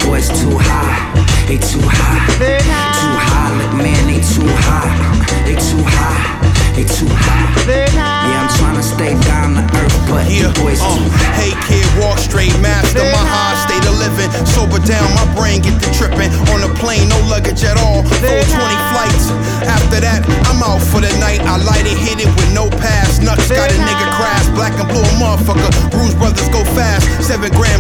boys too high, they too high, too high. Look, man, they too high, they too high, they too high. Yeah, I'm tryna stay down to earth, but you boys too high. Hey kid, walk straight, master my high state of living. Sober down, my brain get to tripping. On the plane, no luggage at all. 420 flights. After that, I'm out for the night. I light it, hit it with no pass. Nuts got a nigga crash. Black and blue, a motherfucker. Bruise brothers go fast. 7 grand